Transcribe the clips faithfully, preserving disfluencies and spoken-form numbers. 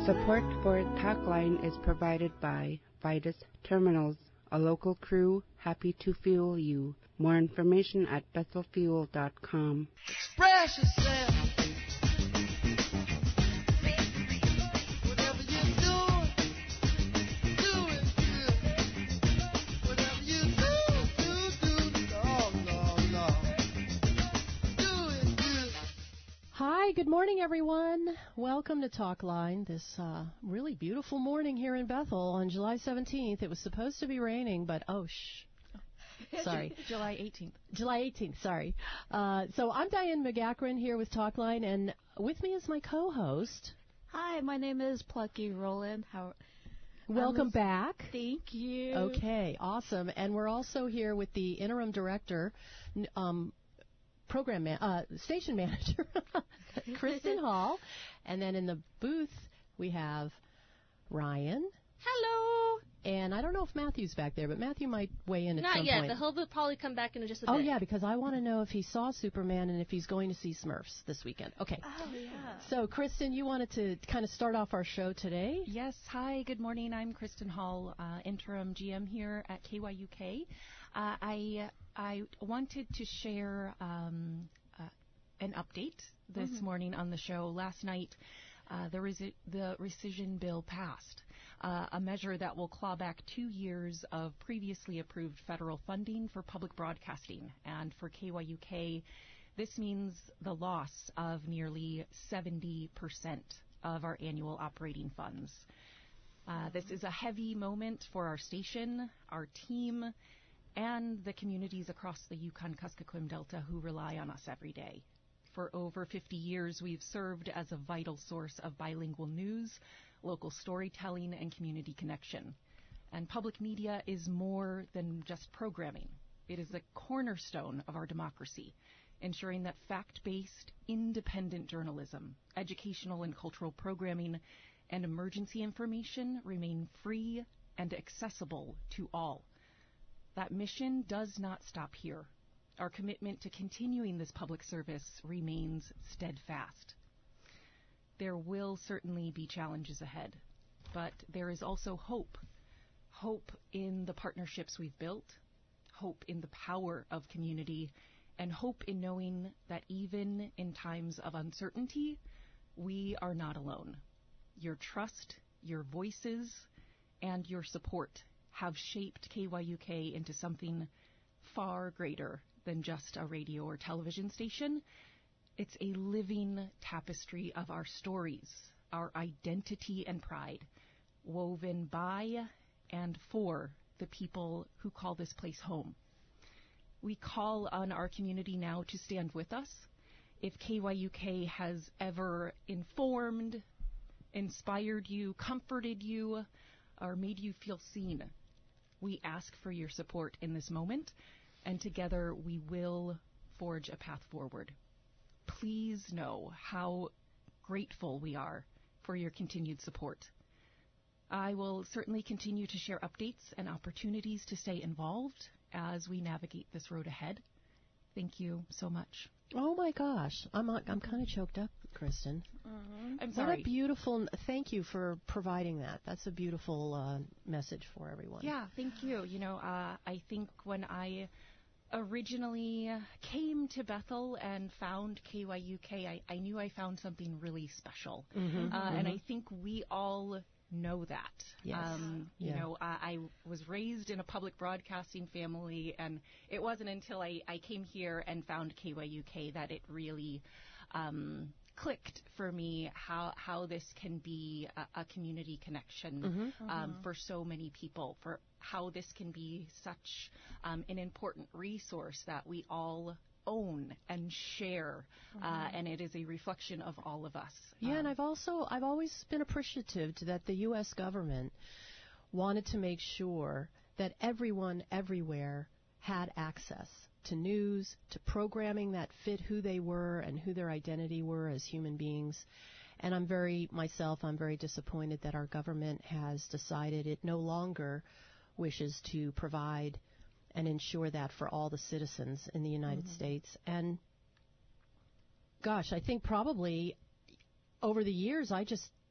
Support for Talkline is provided by Vitus Terminals, a local crew happy to fuel you. More information at bethel fuel dot com. Express yourself. Whatever you do, do it good. Whatever you do, do, do. Oh, no, no. Do it good. Hi, good morning, everyone. Welcome to Talkline. This uh, really beautiful morning here in Bethel on July seventeenth. It was supposed to be raining, but oh, shh. Sorry. July eighteenth. July eighteenth, sorry. Uh, so I'm Diane McGackran here with Talkline, and with me is my co-host. Hi, my name is Plucky Rowland. How? Welcome um, back. Thank you. Okay, awesome. And we're also here with the interim director, n- um, program man, uh, station manager, Kristen Hall. And then in the booth, we have Ryan. Hello. And I don't know if Matthew's back there, but Matthew might weigh in at Not some yet, point. but he'll probably come back in just a Oh, bit. yeah, because I want to know if he saw Superman and if he's going to see Smurfs this weekend. Okay. Oh, yeah. So, Kristen, you wanted to kind of start off our show today. Yes. Hi, good morning. I'm Kristen Hall, uh, interim G M here at K Y U K. Uh, I I wanted to share um, uh, an update this Mm-hmm. morning on the show. Last night, uh, the, resi- the rescission bill passed, uh, a measure that will claw back two years of previously approved federal funding for public broadcasting. And for K Y U K, this means the loss of nearly seventy percent of our annual operating funds. Uh, this is a heavy moment for our station, our team, and the communities across the Yukon-Kuskokwim Delta who rely on us every day. For over fifty years, we've served as a vital source of bilingual news, local storytelling, and community connection. And public media is more than just programming. It is the cornerstone of our democracy, ensuring that fact-based, independent journalism, educational and cultural programming, and emergency information remain free and accessible to all. That mission does not stop here. Our commitment to continuing this public service remains steadfast. There will certainly be challenges ahead, but there is also hope. Hope in the partnerships we've built, hope in the power of community, and hope in knowing that even in times of uncertainty, we are not alone. Your trust, your voices, and your support have shaped K Y U K into something far greater than just a radio or television station. It's a living tapestry of our stories, our identity and pride, woven by and for the people who call this place home. We call on our community now to stand with us. If K Y U K has ever informed, inspired you, comforted you, or made you feel seen, we ask for your support in this moment, and together we will forge a path forward. Please know how grateful we are for your continued support. I will certainly continue to share updates and opportunities to stay involved as we navigate this road ahead. Thank you so much. Oh, my gosh. I'm I'm kind of choked up, Kristen. Mm-hmm. I'm What sorry. a beautiful, thank you for providing that. That's a beautiful uh, message for everyone. Yeah, thank you. You know, uh, I think when I originally came to Bethel and found K Y U K, I, I knew I found something really special. Mm-hmm. Uh, mm-hmm. And I think we all know that. Yes. Um, you Yeah. know, I, I was raised in a public broadcasting family, and it wasn't until I, I came here and found K Y U K that it really um, clicked for me how how this can be a, a community connection Mhm. um, for so many people, for how this can be such um, an important resource that we all own and share, uh, and it is a reflection of all of us. Yeah, Um, and I've also I've always been appreciative to that the U S government wanted to make sure that everyone everywhere had access to news, to programming that fit who they were and who their identity were as human beings. And I'm very, myself, I'm very disappointed that our government has decided it no longer wishes to provide and ensure that for all the citizens in the United Mhm. States. And gosh, I think probably over the years I just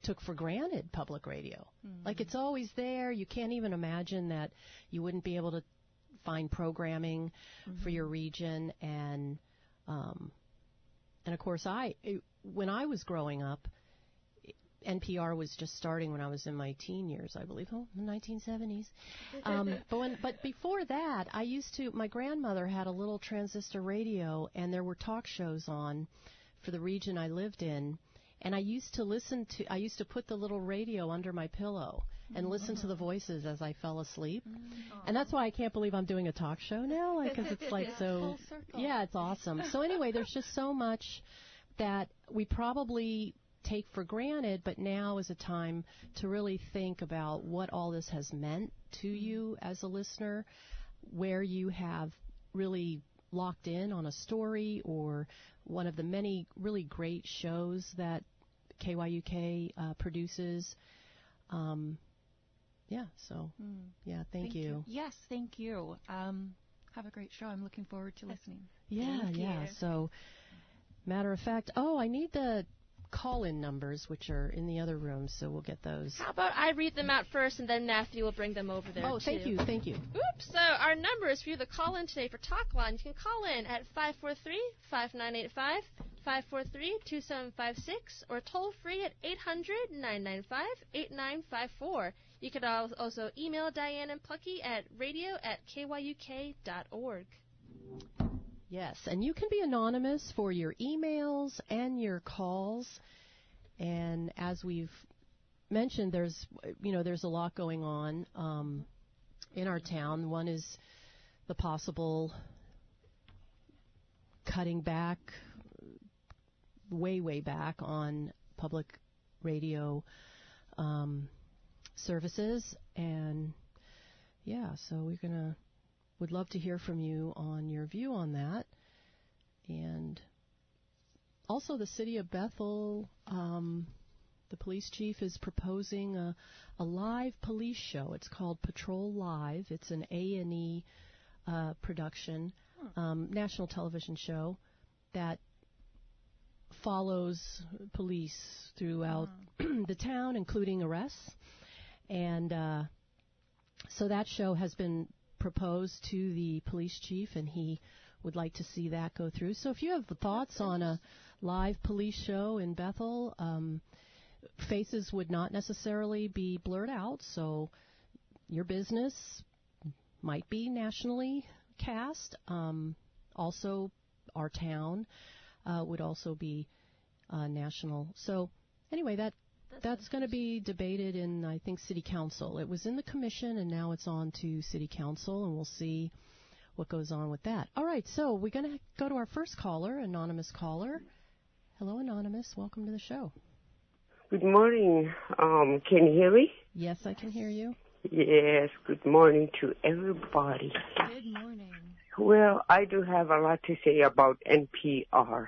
took for granted public radio. Mm-hmm. Like it's always there. You can't even imagine that you wouldn't be able to find programming mm-hmm. for your region. And um, and of course, I when I was growing up, N P R was just starting when I was in my teen years, I believe, oh, the nineteen seventies. Um, but when, but before that, I used to. My grandmother had a little transistor radio, and there were talk shows on for the region I lived in. And I used to listen to. I used to put the little radio under my pillow and listen to the voices as I fell asleep. Mm-hmm. And that's why I can't believe I'm doing a talk show now, like because it's like so. Full circle. Yeah, it's awesome. So anyway, there's just so much that we probably take for granted, but now is a time to really think about what all this has meant to you as a listener, where you have really locked in on a story or one of the many really great shows that K Y U K uh, produces. Um, yeah, so, mm. yeah, thank, thank you. you. Yes, thank you. Um, have a great show. I'm looking forward to listening. Yeah, thank yeah. you. So, matter of fact, oh, I need the call-in numbers, which are in the other room, so we'll get those. How about I read them out first, and then Matthew will bring them over there, Oh, too. thank you, thank you. Oops. So our numbers for you to call in today for Talk Line, you can call in at five four three, five nine eight five, five four three, two seven five six, or toll free at eight hundred, nine nine five, eight nine five four. You could also email Diane and Plucky at radio at k y u k dot org. Yes, and you can be anonymous for your emails and your calls. And as we've mentioned, there's you know there's a lot going on um, in our town. One is the possible cutting back, way way back on public radio um, services, and yeah, so we're gonna would love to hear from you on your view on that. And also the city of Bethel, um, the police chief is proposing a, a live police show. It's called Patrol Live. It's an A and E uh, production, um, national television show that follows police throughout uh-huh. the town, including arrests. And uh, so that show has been proposed to the police chief, and he would like to see that go through. So if you have thoughts on a live police show in Bethel, um, faces would not necessarily be blurred out, so your business might be nationally cast. Um, also, our town uh, would also be uh, national. So anyway, that That's going to be debated in, I think, City Council. It was in the Commission, and now it's on to City Council, and we'll see what goes on with that. All right, so we're going to go to our first caller, anonymous caller. Hello, Anonymous. Welcome to the show. Good morning. Um, can you hear me? Yes, I can hear you. Yes, good morning to everybody. Good morning. Well, I do have a lot to say about N P R.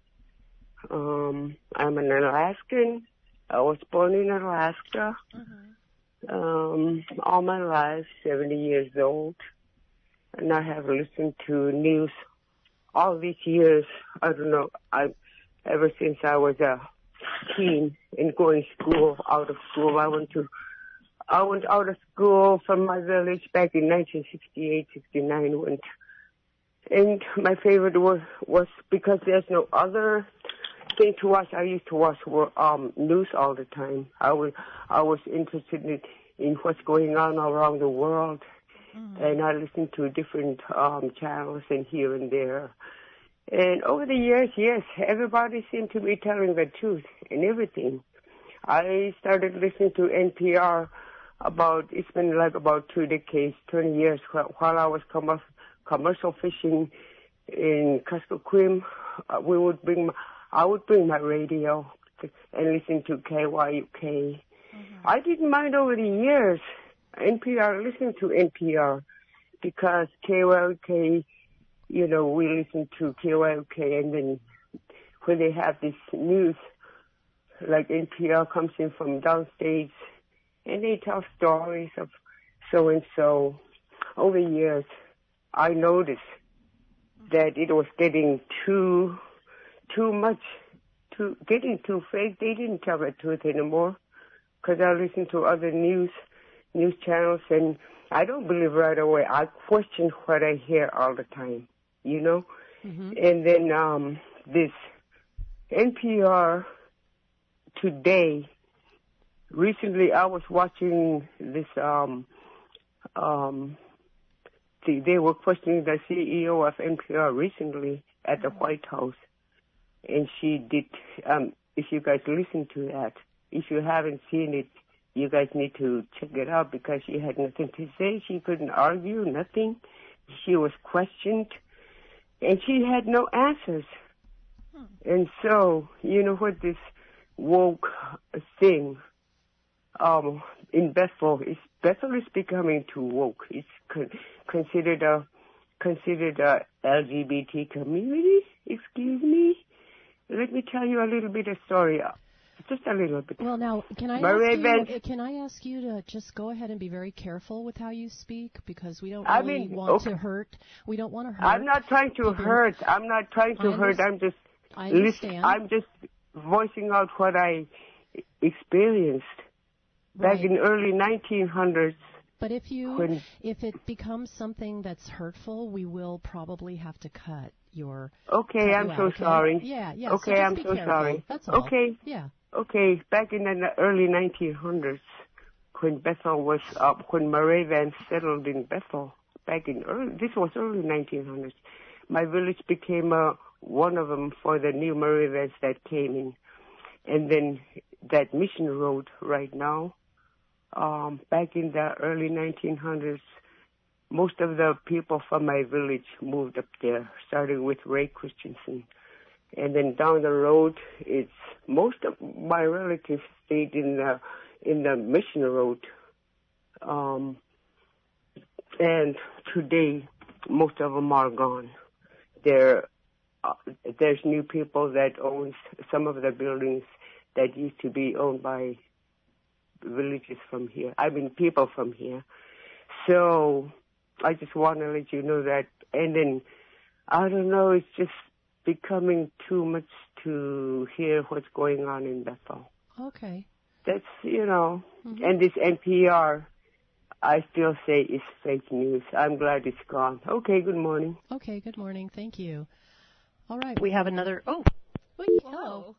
Um, I'm an Alaskan. I was born in Alaska. Uh-huh. Um, all my life, seventy years old. And I have listened to news all these years. I don't know, I, ever since I was a teen and going school, out of school. I went to, I went out of school from my village back in nineteen sixty-eight, sixty-nine. Went, and my favorite was, was because there's no other thing to watch. I used to watch um, news all the time. I was I was interested in, in what's going on around the world, mm-hmm. and I listened to different um, channels and here and there. And over the years, yes, everybody seemed to be telling the truth and everything. I started listening to N P R about, it's been like about two decades, twenty years, while I was com- commercial fishing in Kuskokwim. Uh, we would bring my, I would bring my radio and listen to K Y U K. Mm-hmm. I didn't mind over the years N P R, listening to N P R, because K Y U K, you know, we listen to K Y U K, and then when they have this news, like N P R comes in from downstate, and they tell stories of so-and-so. Over the years, I noticed that it was getting too... too much, too, getting too fake. They didn't tell the truth anymore. because I listen to other news news channels, and I don't believe right away. I question what I hear all the time, you know. Mm-hmm. And then um, this N P R today. Recently, I was watching this. Um, um, the, they were questioning the C E O of N P R recently at the White House, and she did. Um, if you guys listen to that, if you haven't seen it, you guys need to check it out because she had nothing to say. She couldn't argue, nothing. She was questioned, and she had no answers. Hmm. And so, you know what, this woke thing um, in Bethel is Bethel is becoming too woke. It's con- considered a considered a L G B T community. Excuse me. Let me tell you a little bit of story. Just a little bit. Well, now, can I Marie ask Van- you? Can I ask you to just go ahead and be very careful with how you speak, because we don't I really mean, want okay. to hurt. We don't want to hurt. I'm not trying to people. hurt. I'm not trying to I hurt. I'm just. I understand. Listen, I'm just voicing out what I experienced right. back in early nineteen hundreds. But if you, when, if it becomes something that's hurtful, we will probably have to cut your. Okay, cut I'm you so out, okay? sorry. Yeah, yeah. Okay, so just I'm be so careful. sorry. That's all. Okay. Yeah. Okay, back in the early nineteen hundreds, when Bethel was up, when Moravians settled in Bethel, back in early, this was early nineteen hundreds, my village became uh, one of them for the new Moravians that came in. And then that mission road right now, um, back in the early nineteen hundreds, most of the people from my village moved up there, starting with Ray Christensen. And then down the road, it's most of my relatives stayed in the in the mission road. Um, and today, most of them are gone. There, uh, there's new people that own some of the buildings that used to be owned by villages from here. I mean, people from here. So I just want to let you know that. And then I don't know. It's just becoming too much to hear what's going on in Bethel. Okay. That's, you know, mm-hmm. and this N P R, I still say it's fake news. I'm glad it's gone. Okay, good morning. Okay, good morning. Thank you. All right. We have another, oh. Wait, hello.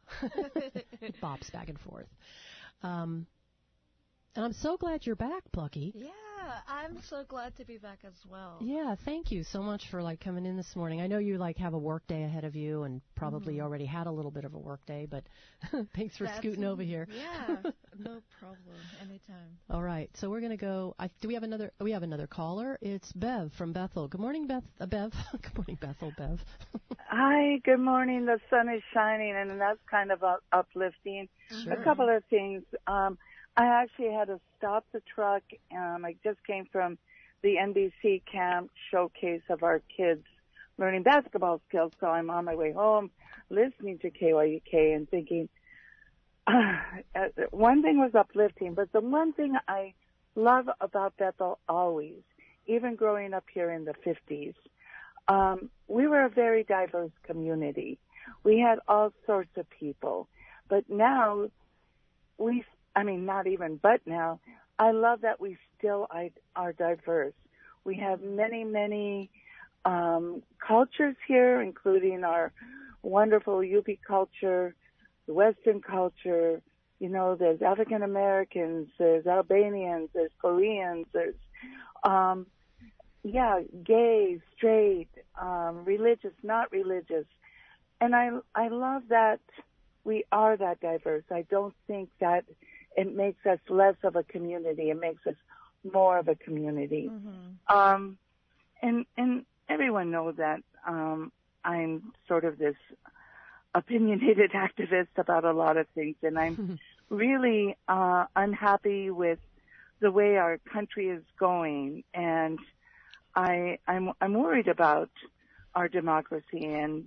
It bops back and forth. Um, and I'm so glad you're back, Plucky. Yeah, I'm so glad to be back as well. Yeah, thank you so much for like coming in this morning. I know you like have a work day ahead of you and probably mm-hmm. already had a little bit of a work day, but thanks for That's, scooting over here. Yeah, no problem. Anytime. All right, so we're gonna go. I, do we have another? We have another caller. It's Bev from Bethel. Good morning, Beth. Uh, Bev. Good morning, Bethel. Bev. Hi. Good morning. The sun is shining, and that's kind of uh, uplifting. Sure. A couple of things. Um, I actually had to stop the truck. Um, I just came from the N B C camp showcase of our kids learning basketball skills, so I'm on my way home listening to K Y U K and thinking, uh, one thing was uplifting, but the one thing I love about Bethel always, even growing up here in the fifties, um, we were a very diverse community. We had all sorts of people, but now we I mean, not even but now, I love that we still are diverse. We have many, many um, cultures here, including our wonderful Yupi culture, the Western culture. You know, there's African Americans, there's Albanians, there's Koreans, there's, um, yeah, gay, straight, um, religious, not religious. And I, I love that we are that diverse. I don't think that it makes us less of a community. It makes us more of a community. Mm-hmm. Um, and, and everyone knows that, um, I'm sort of this opinionated activist about a lot of things, and I'm really, uh, unhappy with the way our country is going. And I, I'm, I'm worried about our democracy, and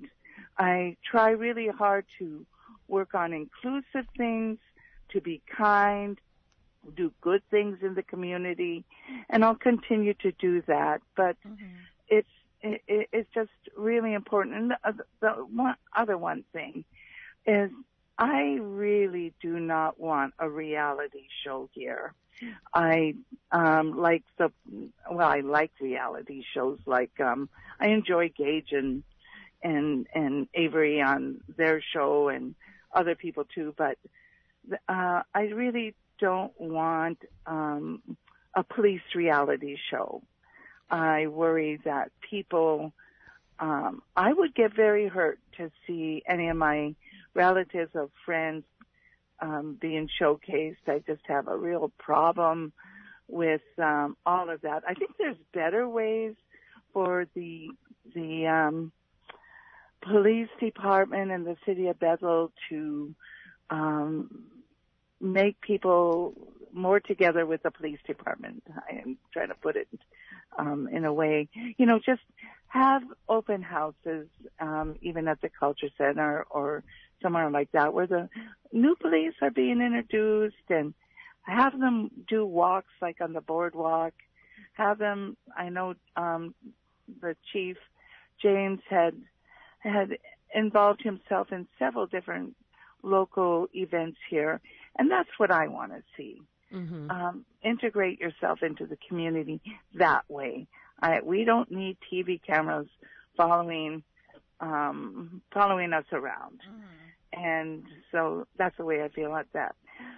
I try really hard to work on inclusive things, to be kind, do good things in the community, and I'll continue to do that. But mm-hmm. it's it, it's just really important. And the, the one, other one thing is I really do not want a reality show here. I um like the well, I like reality shows like um I enjoy Gage and and and Avery on their show and other people too, but uh I really don't want um a police reality show. I worry that people um I would get very hurt to see any of my relatives or friends um being showcased. I just have a real problem with um all of that. I think there's better ways for the the um police department and the city of Bethel to um make people more together with the police department. I am trying to put it um in a way, you know, just have open houses, um, even at the culture center or somewhere like that, where the new police are being introduced, and have them do walks like on the boardwalk. Have them, I know um, the chief, James, had had involved himself in several different local events here, and that's what I want to see. Mm-hmm. Um, integrate yourself into the community that way. I, we don't need T V cameras following um, following us around. Mm-hmm. And so that's the way I feel about that.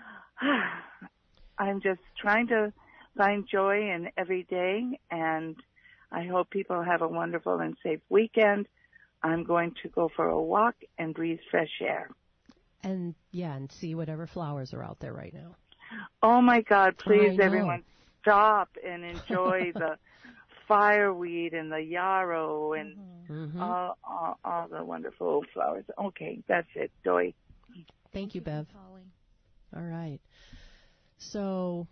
I'm just trying to find joy in every day, and I hope people have a wonderful and safe weekend. I'm going to go for a walk and breathe fresh air. And, yeah, and see whatever flowers are out there right now. Oh, my God, please, I know. everyone, stop and enjoy the fireweed and the yarrow and Mm-hmm. all, all, all the wonderful flowers. Okay, that's it. Joy. Thank you, Bev. All right. So,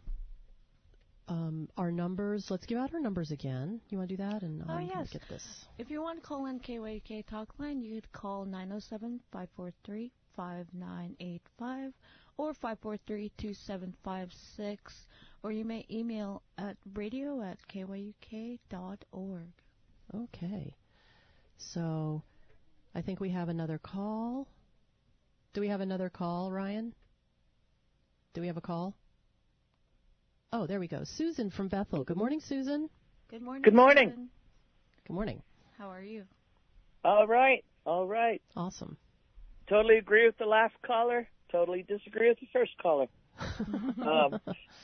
um, our numbers, let's give out our numbers again. You want to do that? And um, Oh, yes. get this. If you want to call in K Y U K Talk Line, you could call nine oh seven, five four three, five nine eight five or five four three, two seven five six, or you may email at radio at K Y U K dot org. Okay. So, I think we have another call. Do we have another call, Ryan? Do we have a call? Oh, there we go. Susan from Bethel. Good morning, Susan. Good morning. Good morning. Susan. Good morning. How are you? All right, all right. Awesome. Totally agree with the last caller. Totally disagree with the first caller. um,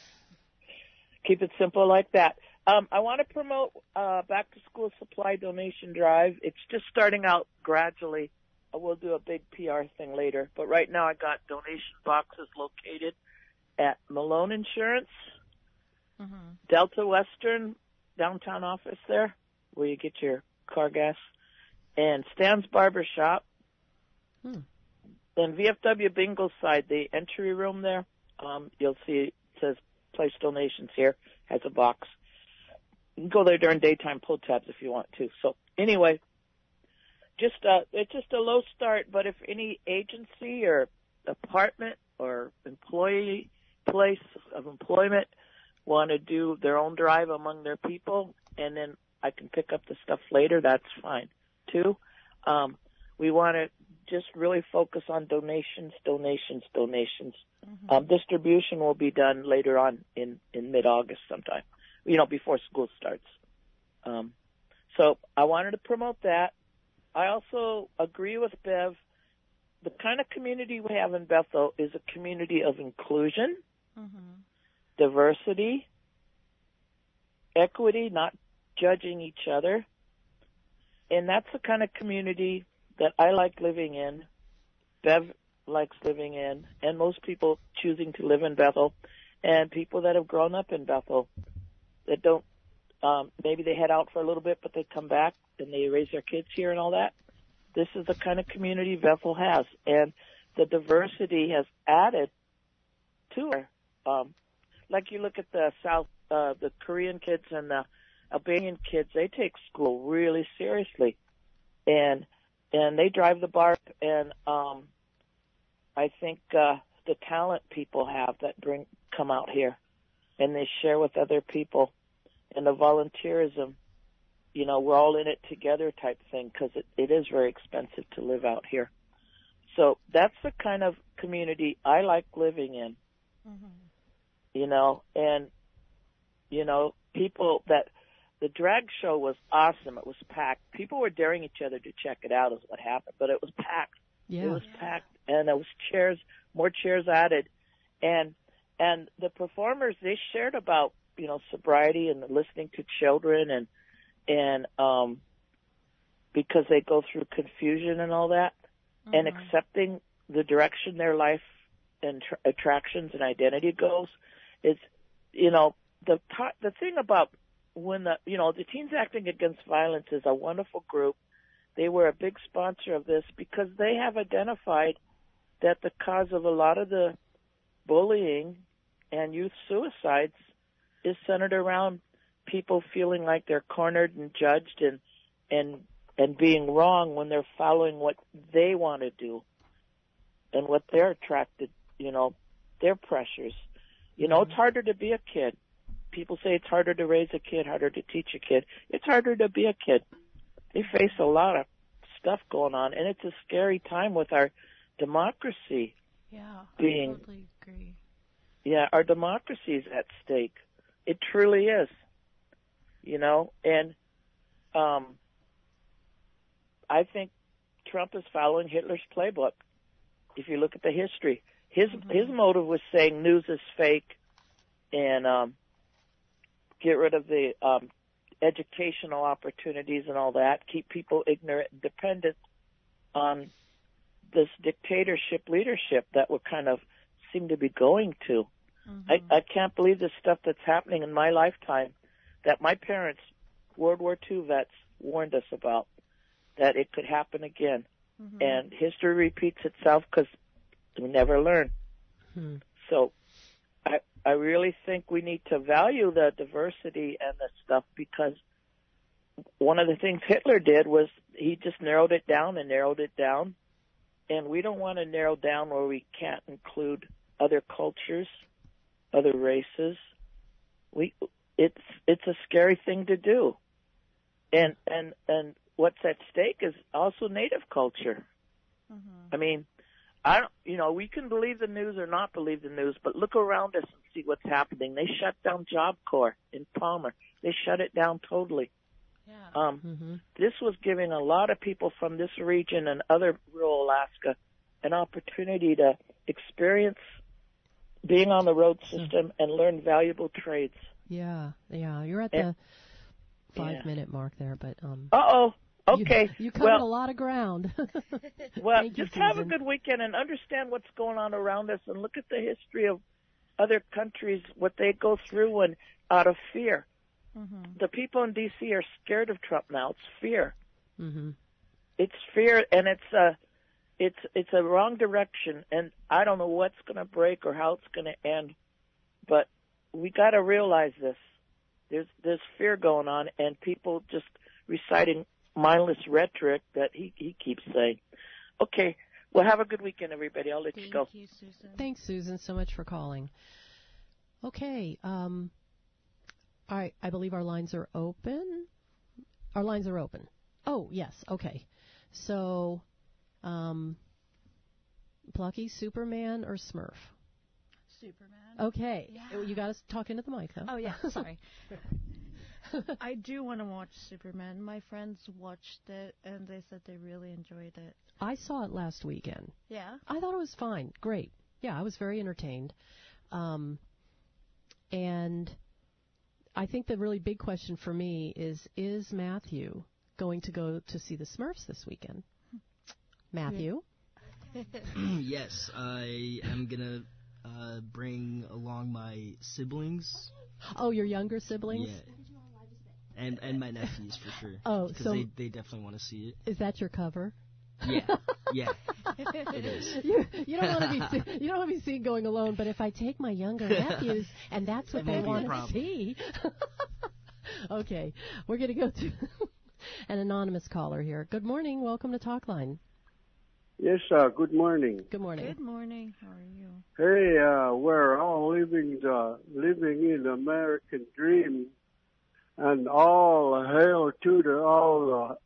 keep it simple like that. Um, I want to promote uh, back-to-school supply donation drive. It's just starting out gradually. Uh, we'll do a big P R thing later. But right now I got donation boxes located at Malone Insurance, Mm-hmm. Delta Western downtown office there, where you get your car gas, and Stan's Barber Shop. Hmm. Then V F W Bingo side, the entry room there, um, you'll see it says place donations here, has a box. You can go there during daytime pull tabs if you want to. So anyway, just uh, it's just a low start, but if any agency or department or employee place of employment want to do their own drive among their people, and then I can pick up the stuff later, that's fine too. Um, we want to just really focus on donations, donations, donations. Mm-hmm. Um, distribution will be done later on in, in mid-August sometime, you know, before school starts. Um, so I wanted to promote that. I also agree with Bev. The kind of community we have in Bethel is a community of inclusion, mm-hmm. diversity, equity, not judging each other. And that's the kind of community that I like living in, Bev likes living in, and most people choosing to live in Bethel, and people that have grown up in Bethel that don't, um, maybe they head out for a little bit, but they come back and they raise their kids here and all that. This is the kind of community Bethel has, and the diversity has added to her. Um, like you look at the South, uh, the Korean kids and the Albanian kids, they take school really seriously, and and they drive the bark, and um, I think uh, the talent people have that bring come out here, and they share with other people, and the volunteerism, you know, we're all in it together type thing, because it, it is very expensive to live out here. So that's the kind of community I like living in. Mm-hmm. You know, and, you know, people that, the drag show was awesome. It was packed. People were daring each other to check it out is what happened, but it was packed. Yeah. It was packed, and there was chairs, more chairs added. And, and the performers, they shared about, you know, sobriety and listening to children and, and, um, because they go through confusion and all that, mm-hmm. and accepting the direction their life and tr- attractions and identity goes. It's, you know, the t- the thing about when the, you know, the Teens Acting Against Violence is a wonderful group. They were a big sponsor of this because they have identified that the cause of a lot of the bullying and youth suicides is centered around people feeling like they're cornered and judged and, and, and being wrong when they're following what they want to do and what they're attracted, you know, their pressures. You know, it's harder to be a kid. People say it's harder to raise a kid, harder to teach a kid. It's harder to be a kid. They face a lot of stuff going on, and it's a scary time with our democracy. Yeah, being, I totally agree. Yeah, our democracy is at stake. It truly is. You know, and um, I think Trump is following Hitler's playbook. If you look at the history, his mm-hmm. his motive was saying news is fake, and um, get rid of the um, educational opportunities and all that, keep people ignorant and dependent on this dictatorship leadership that we're kind of seem to be going to. Mm-hmm. I, I can't believe the stuff that's happening in my lifetime that my parents, World War Two vets, warned us about, that it could happen again. Mm-hmm. And history repeats itself because we never learn. Hmm. So I I really think we need to value the diversity and the stuff, because one of the things Hitler did was he just narrowed it down and narrowed it down. And we don't want to narrow down where we can't include other cultures, other races. We it's it's a scary thing to do. And and and what's at stake is also Native culture. Mm-hmm. I mean, I don't, you know, we can believe the news or not believe the news, but look around us and see what's happening. They shut down Job Corps in Palmer. They shut it down totally. Yeah. Um, mm-hmm. This was giving a lot of people from this region and other rural Alaska an opportunity to experience being on the road system and learn valuable trades. Yeah, yeah. You're at and, the five-minute yeah. mark there, but um. Uh-oh. Okay. You, you covered well, a lot of ground. Well, Thank just you, have Susan. a good weekend and understand what's going on around us, and look at the history of other countries, what they go through, and out of fear. Mm-hmm. The people in D C are scared of Trump now. It's fear. Mm-hmm. It's fear, and it's a, it's it's a wrong direction, and I don't know what's going to break or how it's going to end, but we got to realize this. There's there's fear going on, and people just reciting mindless rhetoric that he, he keeps saying. Okay, well, have a good weekend, everybody. I'll let Thank you go. Thank you, Susan. Thanks, Susan, so much for calling. Okay, um, I, I believe our lines are open. Our lines are open. Oh, yes, okay. So, um, Plucky, Superman or Smurf? Superman. Okay. Yeah. You got to talk into the mic, though. Oh, yeah, sorry. I do want to watch Superman. My friends watched it, and they said they really enjoyed it. I saw it last weekend. Yeah? I thought it was fine. Great. Yeah, I was very entertained. Um, and I think the really big question for me is, is Matthew going to go to see the Smurfs this weekend? Matthew? Yes, I am going to uh, bring along my siblings. Oh, your younger siblings? Yeah. And and my nephews, for sure. Oh, because so they, they definitely want to see it. Is that your cover? Yeah, yeah, it is. You, you don't want to be see, you don't want to be seen going alone. But if I take my younger nephews, and that's what they want to see. Okay, we're going to go to an anonymous caller here. Good morning. Welcome to Talkline. Yes, uh, good morning. Good morning. Good morning. How are you? Hey, uh, we're all living the living in the American dream. And all hail to the all the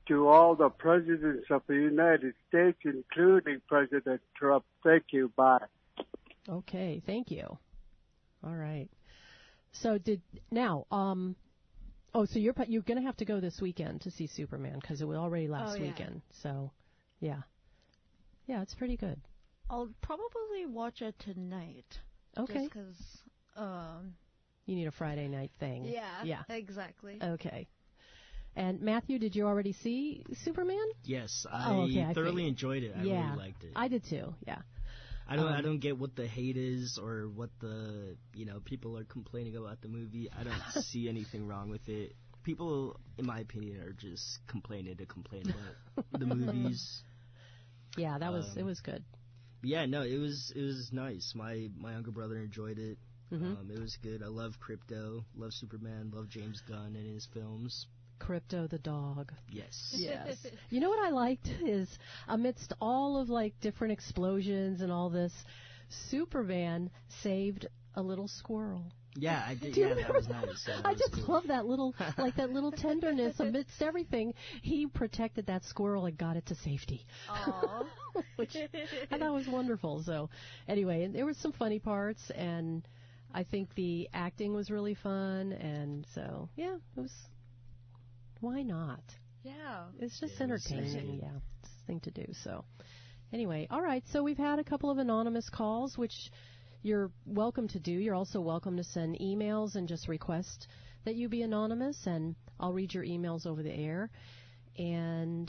to all the presidents of the United States, including President Trump. Thank you. Bye. Okay, thank you. All right. So did now um oh so you're you're going to have to go this weekend to see Superman because it was already last Oh, yeah. weekend. So yeah. Yeah, it's pretty good. I'll probably watch it tonight. Okay. Just 'cause, um, You need a Friday night thing. yeah. Yeah. Exactly. Okay. And Matthew, did you already see Superman? Yes, I Oh, okay, I thoroughly figured. enjoyed it. I yeah. really liked it. I did too. Yeah. I don't. I um, don't get what the hate is or what the you know people are complaining about the movie. I don't see anything wrong with it. People, in my opinion, are just complaining to complain about the movies. Yeah, that was Um, it was good. But yeah, no, it was it was nice. My my younger brother enjoyed it. Mhm. Um, it was good. I love Crypto, love Superman, love James Gunn and his films. Crypto the dog. Yes. Yes. You know what I liked is amidst all of like different explosions and all this, Superman saved a little squirrel. Yeah, I did. Do you Yeah, that remember was that? nice. Yeah, that I was just cool. love that little, like that little tenderness amidst everything. He protected that squirrel and got it to safety. Aww. Which I thought was wonderful. So, anyway, and there were some funny parts, and I think the acting was really fun, and so yeah, it was. Why not? Yeah. It's just Yeah, it was entertaining. nice. Yeah, it's a thing to do. So, anyway, all right. So we've had a couple of anonymous calls, which you're welcome to do. You're also welcome to send emails and just request that you be anonymous, and I'll read your emails over the air. And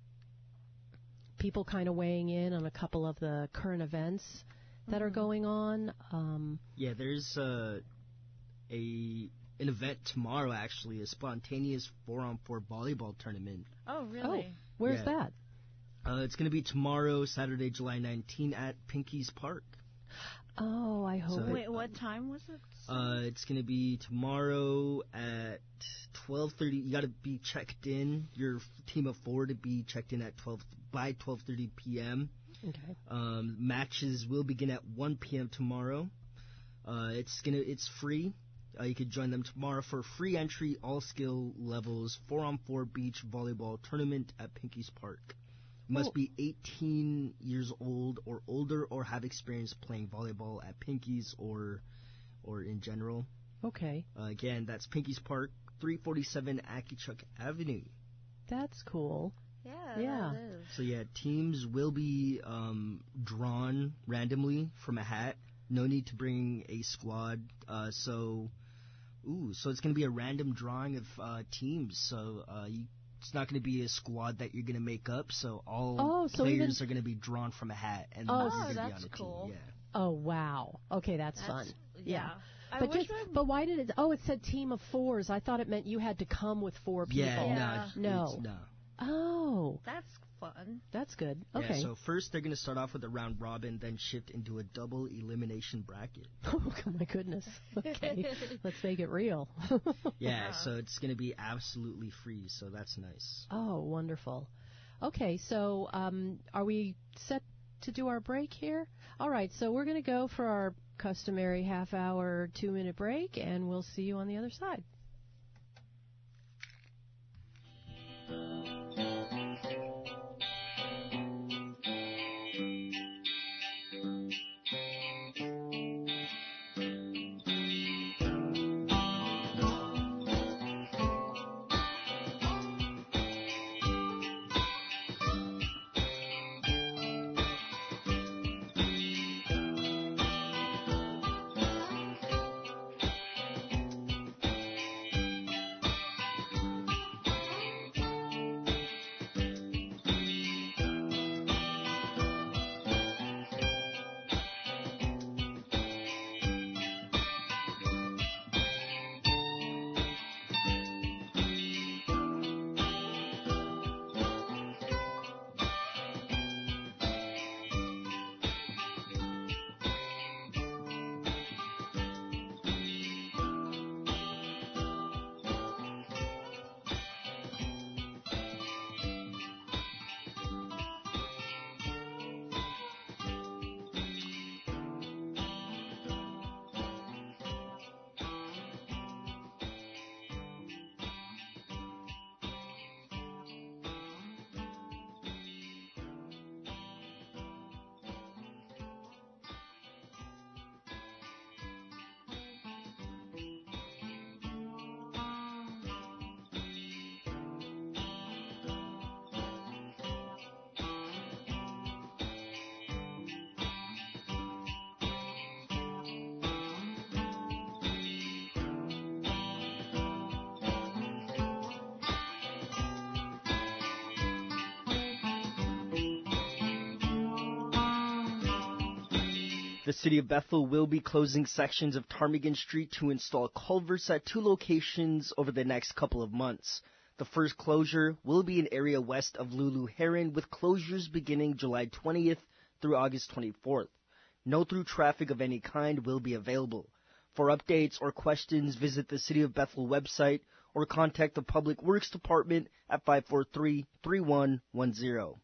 people kind of weighing in on a couple of the current events that are going on. Um, Yeah, there's uh, a an event tomorrow, actually, a spontaneous four-on-four volleyball tournament. Oh, really? where's Yeah. that? Uh, it's going to be tomorrow, Saturday, July nineteenth, at Pinky's Park. Oh, I hope. So- Wait, what time was it? Uh, it's going to be tomorrow at twelve thirty. You got to be checked in. Your f- team of four to be checked in at twelve by twelve thirty p.m. Okay. Um, matches will begin at one p.m. tomorrow. Uh, it's gonna it's free. Uh, you could join them tomorrow for free entry, all skill levels, four on four beach volleyball tournament at Pinky's Park. You must Oh. be eighteen years old or older, or have experience playing volleyball at Pinky's or or in general. Okay. Uh, again, that's Pinky's Park, three forty-seven Akichuk Avenue. That's cool. Yeah. Yeah. That is. So yeah, teams will be um, drawn randomly from a hat. No need to bring a squad. Uh, so, ooh, so it's going to be a random drawing of uh, teams. So uh, you, it's not going to be a squad that you're going to make up. So all Oh, so even- players are going to be drawn from a hat, and Oh, you're going to be that's on a cool. team. Yeah. Oh, wow. Okay, that's, fun. Yeah. I But wish just, I- but why did it? Oh, it said team of fours. I thought it meant you had to come with four people. Yeah, Yeah. no, No. it's- no. Oh, That's fun. that's good. Yeah, Okay. so first they're going to start off with a round robin, then shift into a double elimination bracket. Oh my goodness. Okay, let's make it real. Yeah, so it's going to be absolutely free, so that's nice. Oh, wonderful. Okay, so um, are we set to do our break here? All right, so we're going to go for our customary half-hour, two-minute break, and we'll see you on the other side. The City of Bethel will be closing sections of Ptarmigan Street to install culverts at two locations over the next couple of months. The first closure will be an area west of Lulu Heron, with closures beginning July twentieth through August twenty-fourth. No through traffic of any kind will be available. For updates or questions, visit the City of Bethel website or contact the Public Works Department at five four three, three one one zero.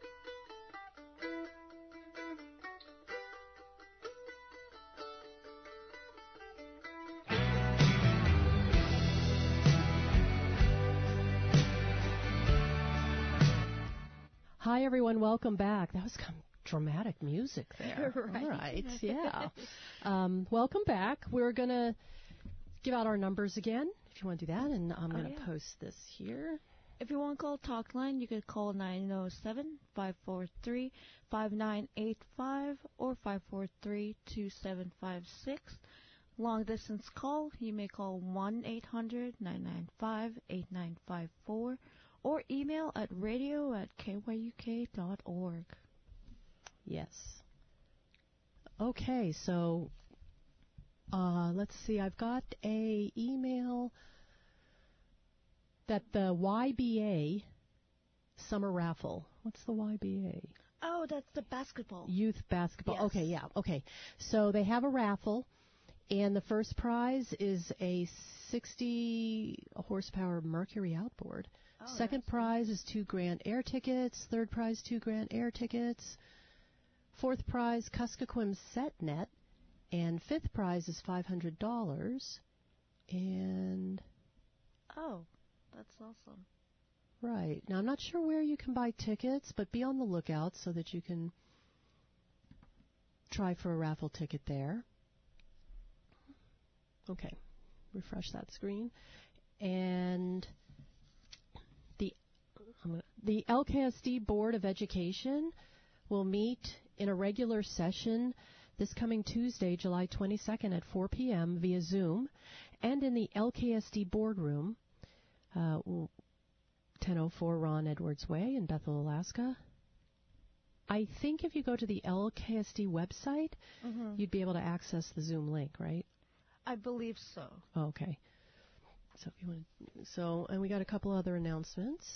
Hi, everyone. Welcome back. That was kind of dramatic music there. Right. All right. Yeah. Um, welcome back. We're going to give out our numbers again, if you want to do that, and I'm going to Oh, yeah. post this here. If you want to call Talkline, you could call nine oh seven, five four three, five nine eight five or five four three, two seven five six. Long distance call, you may call one eight hundred, nine nine five, eight nine five four or email at radio at k y u k dot org. Yes. Okay, so uh, let's see. I've got a email that the Y B A summer raffle. What's the Y B A? Oh, that's the basketball. Youth basketball. Yes. Okay, yeah. Okay. So they have a raffle, and the first prize is a sixty horsepower Mercury outboard. Oh, Second that's prize is two grand air tickets. Third prize, two grand air tickets. Fourth prize, Kuskokwim set net. And fifth prize is five hundred dollars. And, Oh, that's awesome. right. Now, I'm not sure where you can buy tickets, but be on the lookout so that you can try for a raffle ticket there. Okay. Refresh that screen. And the I'm gonna- the L K S D Board of Education will meet in a regular session this coming Tuesday, July twenty-second at four p.m. via Zoom, and in the L K S D boardroom, uh, ten oh four Ron Edwards Way in Bethel, Alaska. I think if you go to the L K S D website, Mhm. you'd be able to access the Zoom link, right? I believe so. Oh, okay. So if you want to, so and we got a couple other announcements.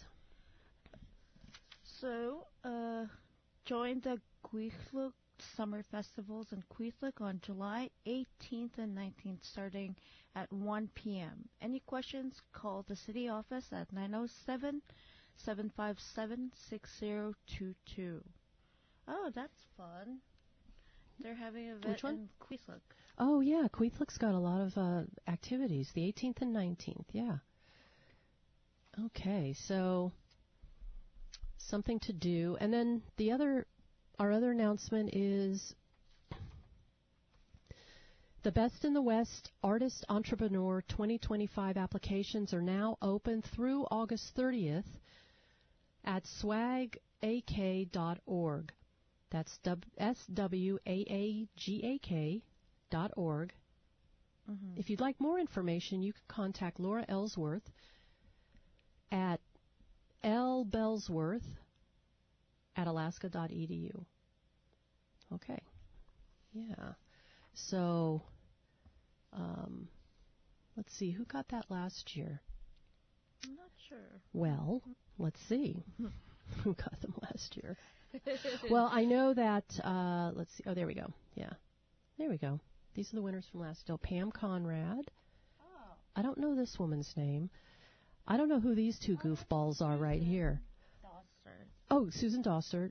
So, uh, join the Queesluk Summer Festivals in Queesluk on July eighteenth and nineteenth, starting at one p.m. Any questions, call the city office at nine oh seven, seven five seven, six oh two two. Oh, that's fun. They're having an event Which one? in Queesluk. Oh, yeah, Queesluk's got a lot of uh, activities, the eighteenth and nineteenth, yeah. Okay, so something to do. And then the other, our other announcement is the Best in the West Artist Entrepreneur twenty twenty-five applications are now open through August thirtieth at swag a k dot org. That's S W A A G A K dot org. Mhm. If you'd like more information, you can contact Laura Ellsworth at lbellsworth at alaska dot e d u. Okay. Yeah. So, um, let's see, who got that last year? I'm not sure. Well, let's see who got them last year. Well, I know that, uh, let's see, oh, there we go. Yeah. There we go. These are the winners from last year. Pam Conrad. Oh. I don't know this woman's name. I don't know who these two goofballs are right here. Dossard. Oh, Susan Dossert.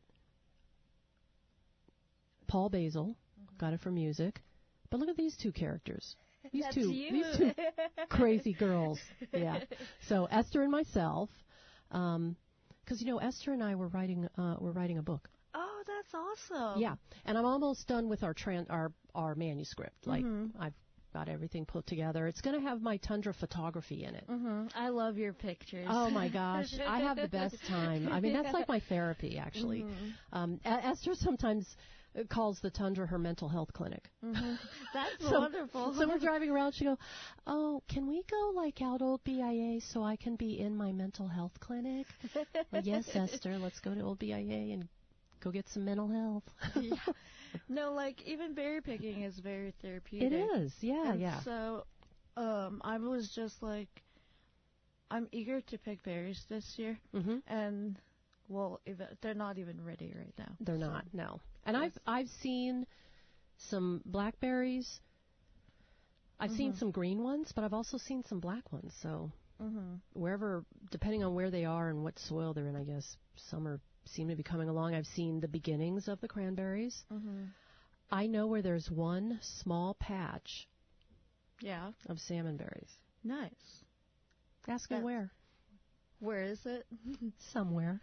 Paul Basil. Got it from music. But look at these two characters. These That's two, you. these two crazy girls. Yeah. So Esther and myself, um, because you know Esther and I were writing, uh, we're writing a book. Oh, that's awesome. Yeah, and I'm almost done with our tran- our our manuscript. Like Mhm. I've got everything put together. It's going to have my tundra photography in it. Mhm. I love your pictures. Oh my gosh, I have the best time. I mean, that's like my therapy, actually. Mhm. Um, A- Esther sometimes uh, calls the tundra her mental health clinic. Mhm. That's So- wonderful. So we're driving around. She go, "Oh, can we go like out Old B I A so I can be in my mental health clinic?" Well, yes, Esther. Let's go to Old B I A and Go get some mental health. Yeah. No, like even berry picking is very therapeutic. It is, yeah, and yeah. So, um, I was just like, I'm eager to pick berries this year, Mm-hmm. and well, if they're not even ready right now. They're so. not, no. And Yes. I've I've seen some blackberries. I've seen Mhm. some green ones, but I've also seen some black ones. So Mhm. wherever, depending on where they are and what soil they're in, I guess some are seem to be coming along. I've seen the beginnings of the cranberries. Mhm. I know where there's one small patch Yeah. of salmon berries. Nice. Ask me That's- where. Where is it? Somewhere.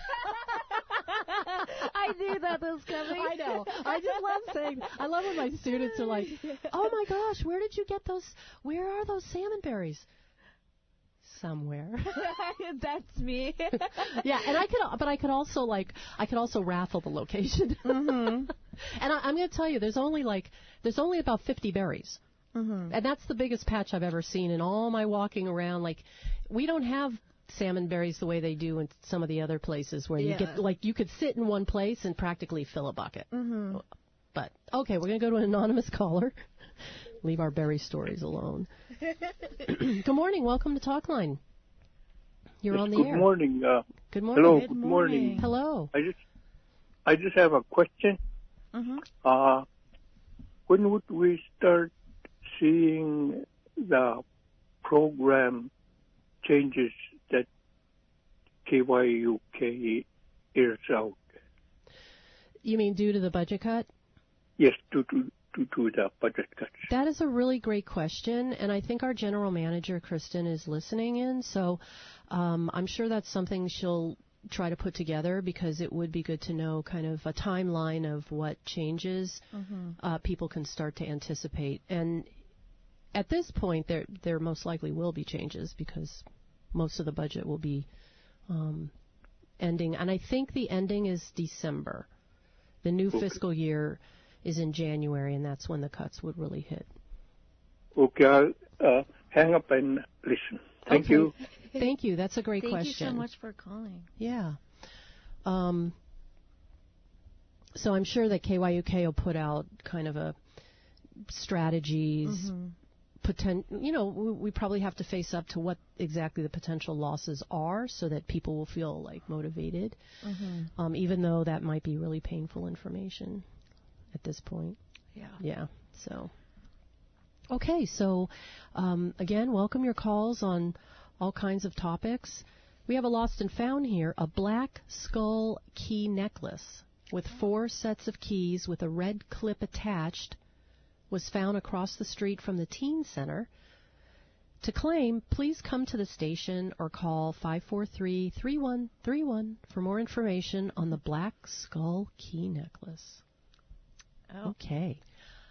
I knew that was coming. I know. I just love saying. I love when my students are like, "Oh my gosh, where did you get those? Where are those salmon berries?" Somewhere. That's me. Yeah, and I could, but I could also like, I could also raffle the location. Mhm. And I, I'm going to tell you, there's only like, there's only about fifty berries, Mhm. and that's the biggest patch I've ever seen in all my walking around. Like, we don't have salmon berries the way they do in some of the other places where you Yeah. get like you could sit in one place and practically fill a bucket. Mhm. But okay, we're going to go to an anonymous caller. Leave our berry stories alone. Good morning. Welcome to Talkline. You're Yes, on the good air. morning. Uh, Good morning. hello. Good Good morning. morning. Hello. I just, I just have a question. Mhm. Uh, when would we start seeing the program changes that K Y U K airs out? You mean due to the budget cut? Yes, due to, due to the budget cuts. That is a really great question, and I think our general manager, Kristen, is listening in. So um, I'm sure that's something she'll try to put together because it would be good to know kind of a timeline of what changes Mhm. uh, people can start to anticipate. And at this point, there there most likely will be changes because most of the budget will be um, ending. And I think the ending is December. The new Okay. fiscal year is in January, and that's when the cuts would really hit. Okay, I'll uh, hang up and listen. Thank Okay. you. Thank you. That's a great Thank question. you so much for calling. Yeah. Um, so I'm sure that K Y U K will put out kind of a strategies, Mhm. poten- you know, we, we probably have to face up to what exactly the potential losses are so that people will feel like motivated, Mhm. um, even though that might be really painful information at this point. Yeah. Yeah. So, okay. So, um, again, welcome your calls on all kinds of topics. We have a lost and found here, a black skull key necklace with four sets of keys with a red clip attached was found across the street from the teen center. To claim, please come to the station or call five four three, three one three one for more information on the black skull key necklace. Oh. Okay.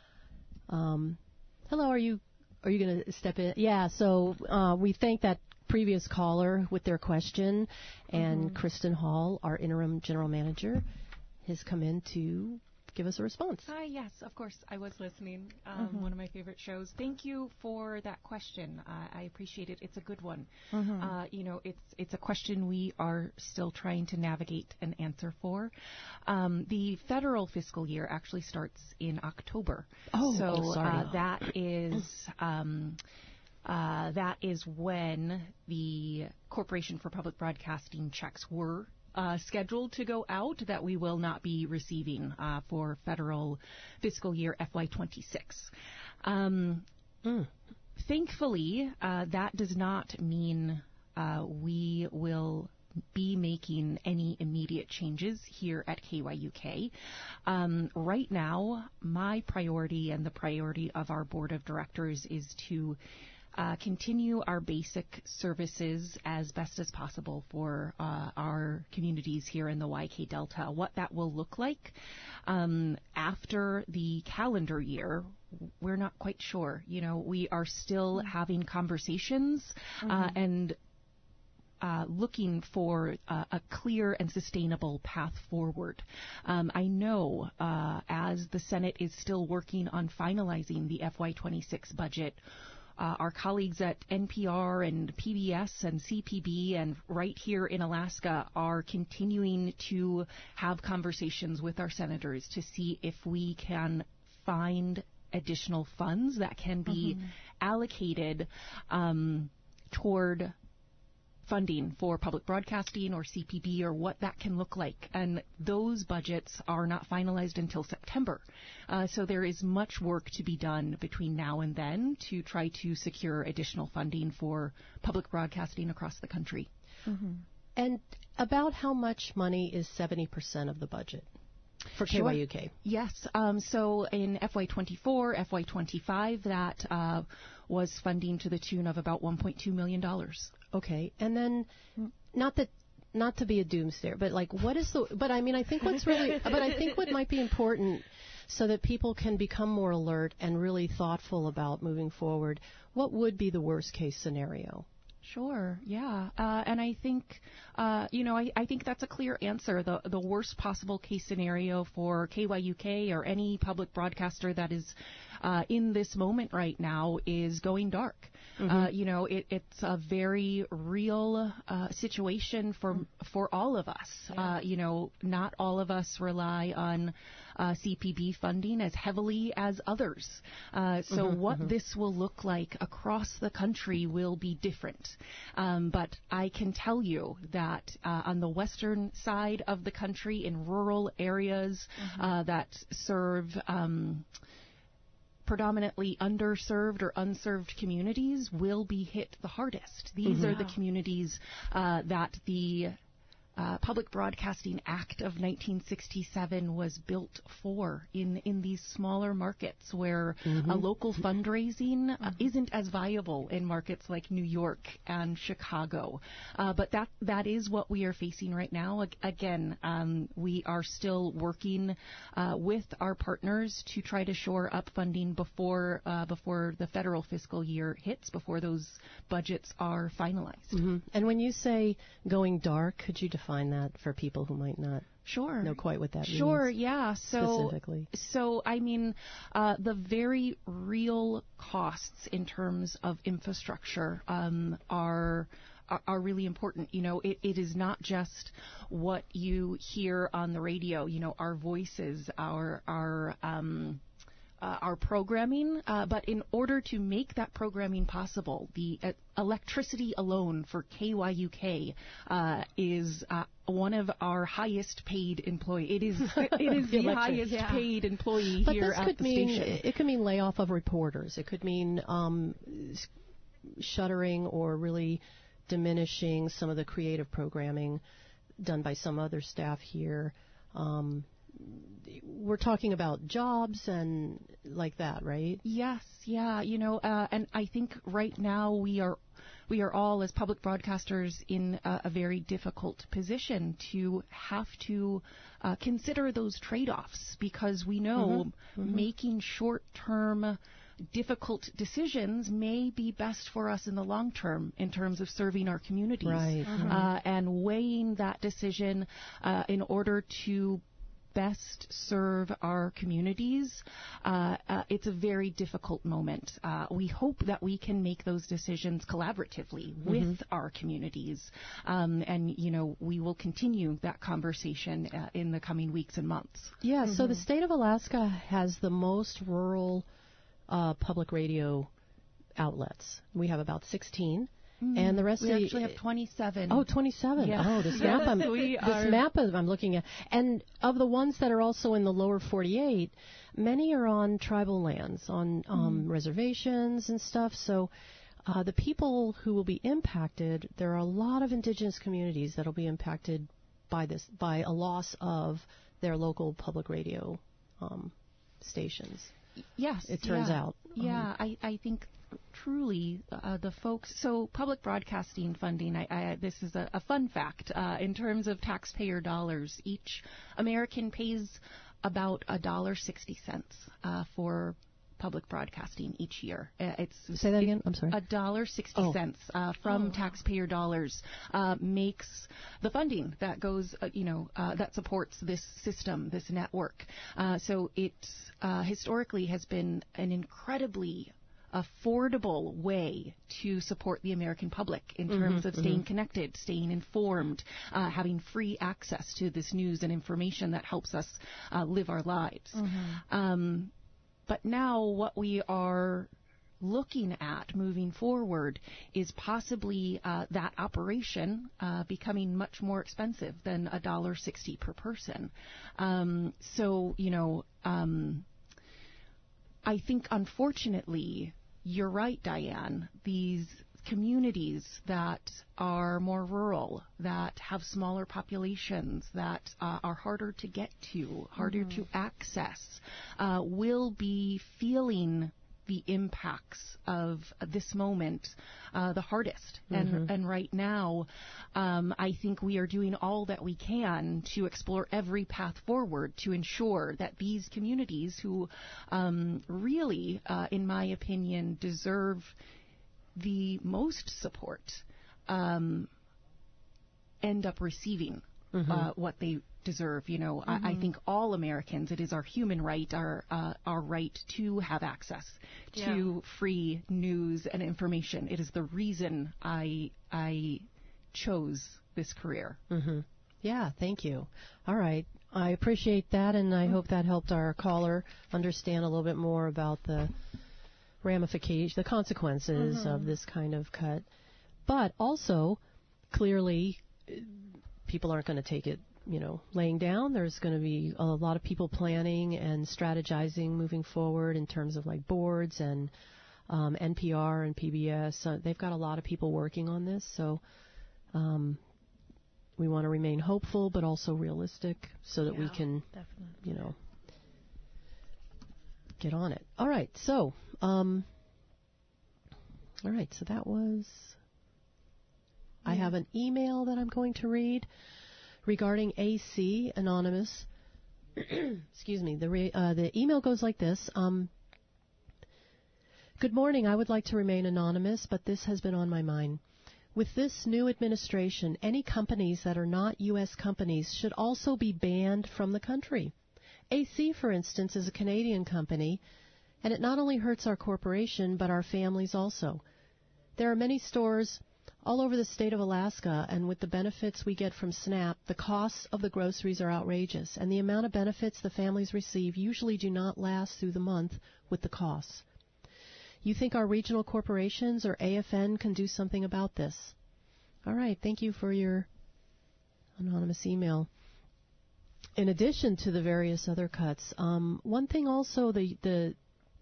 Um, hello, are you are you going to step in? Yeah, so uh, we thank that previous caller with their question, and Mhm. Kristen Hall, our interim general manager, has come in to give us a response. Hi, yes, of course. I was listening. Um, Mhm. One of my favorite shows. Thank you for that question. Uh, I appreciate it. It's a good one. Mhm. Uh, you know, it's it's a question we are still trying to navigate an answer for. Um, the federal fiscal year actually starts in October. Oh, so oh, sorry. Uh, that is. Um, uh, that is when the Corporation for Public Broadcasting checks were uh, scheduled to go out that we will not be receiving uh, for federal fiscal year F Y twenty-six. Um, Mm. Thankfully, uh, that does not mean uh, we will be making any immediate changes here at K Y U K. Um, right now, my priority and the priority of our board of directors is to Uh, continue our basic services as best as possible for uh, our communities here in the Y K Delta. What that will look like um, after the calendar year, we're not quite sure. You know, we are still having conversations uh, and uh, looking for uh, a clear and sustainable path forward. Um, I know uh, as the Senate is still working on finalizing the F Y twenty-six budget, uh, our colleagues at N P R and P B S and C P B and right here in Alaska are continuing to have conversations with our senators to see if we can find additional funds that can be mm-hmm. allocated um, toward funding for public broadcasting or C P B or what that can look like. And those budgets are not finalized until September. Uh, so there is much work to be done between now and then to try to secure additional funding for public broadcasting across the country. Mm-hmm. And about how much money is seventy percent of the budget for K Y U K? Sure. Yes. Um, so in F Y twenty-four, F Y twenty-five, that uh, was funding to the tune of about one point two million dollars. Okay, and then not that not to be a doomsdayer, but like what is the? But I mean, I think what's really, but I think what might be important, so that people can become more alert and really thoughtful about moving forward. What would be the worst case scenario? Sure, yeah, uh, and I think, uh, you know, I, I think that's a clear answer. The the worst possible case scenario for K Y U K or any public broadcaster that is uh, in this moment right now is going dark. Mm-hmm. Uh, you know, it, it's a very real uh, situation for for all of us. Yeah. Uh, you know, not all of us rely on uh, C P B funding as heavily as others. Uh, so mm-hmm, what mm-hmm. this will look like across the country will be different. Um, but I can tell you that uh, on the western side of the country, in rural areas mm-hmm. uh, that serve um, predominantly underserved or unserved communities will be hit the hardest. These mm-hmm. are the communities uh, that the uh, Public Broadcasting Act of nineteen sixty-seven was built for, in, in these smaller markets where mm-hmm. a local fundraising mm-hmm. uh, isn't as viable in markets like New York and Chicago. Uh, but that that is what we are facing right now. Again, um, we are still working uh, with our partners to try to shore up funding before uh, before the federal fiscal year hits, before those budgets are finalized. Mm-hmm. And when you say going dark, could you define that for people who might not Sure. know quite what that sure, means? Sure, yeah. So, specifically. So, I mean, uh, the very real costs in terms of infrastructure um, are, are are really important. You know, it, it is not just what you hear on the radio. You know, our voices, our our um, Uh, our programming, uh, but in order to make that programming possible, the uh, electricity alone for K Y U K uh, is uh, one of our highest paid employees. It is it is the, the highest yeah. paid employee but here this at could the mean, station. It could mean layoff of reporters. It could mean um, shuttering or really diminishing some of the creative programming done by some other staff here. Um, We're talking about jobs and like that, right? Yes, yeah. You know, uh, and I think right now we are we are all, as public broadcasters, in a, a very difficult position to have to uh, consider those trade-offs, because we know mm-hmm. Mm-hmm. making short-term difficult decisions may be best for us in the long term in terms of serving our communities. Right. Mm-hmm. uh, and weighing that decision uh, in order to best serve our communities, uh, uh, it's a very difficult moment. Uh, we hope that we can make those decisions collaboratively mm-hmm. with our communities, um, and you know we will continue that conversation uh, in the coming weeks and months. Yeah. Mm-hmm. So the state of Alaska has the most rural uh, public radio outlets. We have about sixteen. Mm, and the rest we of the, actually have twenty-seven. Oh, twenty-seven. Yeah. Oh, this map I'm we this are. map I'm looking at. And of the ones that are also in the lower forty-eight, many are on tribal lands, on um, mm. reservations and stuff. So uh, the people who will be impacted, there are a lot of indigenous communities that will be impacted by this, by a loss of their local public radio um, stations. Yes, it turns yeah. out. Yeah, um, I, I think truly uh, the folks, so public broadcasting funding, I, I, this is a, a fun fact, uh, in terms of taxpayer dollars, each American pays about a dollar sixty cents uh, for public broadcasting each year. Uh, it's Say that again? I'm sorry. A dollar sixty oh. cents uh, from oh, wow. taxpayer dollars uh, makes the funding that goes, uh, you know, uh, that supports this system, this network. Uh, so it uh, historically has been an incredibly affordable way to support the American public in Mhm, terms of staying mhm. connected, staying informed, uh, having free access to this news and information that helps us uh, live our lives. Um, but now what we are looking at moving forward is possibly uh, that operation uh, becoming much more expensive than a dollar sixty per person. Um, so, you know, um, I think unfortunately, you're right, Diane. These communities that are more rural, that have smaller populations, that uh, are harder to get to, harder Mhm. to access, uh, will be feeling the impacts of this moment uh, the hardest. Mhm. And, and right now, um, I think we are doing all that we can to explore every path forward to ensure that these communities who um, really, uh, in my opinion, deserve the most support um, end up receiving Mhm. uh, what they deserve. You know, I, I Mhm. think all Americans, it is our human right, our uh, our right to have access to free news and information. It is the reason I I chose this career. Mm-hmm. Yeah, thank you. All right. I appreciate that, and I hope that helped our caller understand a little bit more about the ramifications, the consequences Mhm. of this kind of cut. But also, clearly, uh, people aren't going to take it, you know, laying down. There's going to be a lot of people planning and strategizing moving forward in terms of like boards and um, N P R and P B S. Uh, they've got a lot of people working on this, so um, we want to remain hopeful but also realistic so that we Yeah, can, definitely. you know, get on it. All right, so, um, all right, so that was, I have an email that I'm going to read regarding A C Anonymous. Excuse me. The re, uh, the email goes like this. Um, Good morning. I would like to remain anonymous, but this has been on my mind. With this new administration, any companies that are not U S companies should also be banned from the country. A C, for instance, is a Canadian company, and it not only hurts our corporation, but our families also. There are many stores all over the state of Alaska, and with the benefits we get from SNAP, the costs of the groceries are outrageous, and the amount of benefits the families receive usually do not last through the month with the costs. You think our regional corporations or A F N can do something about this? All right, thank you for your anonymous email. In addition to the various other cuts, um, one thing also, the, the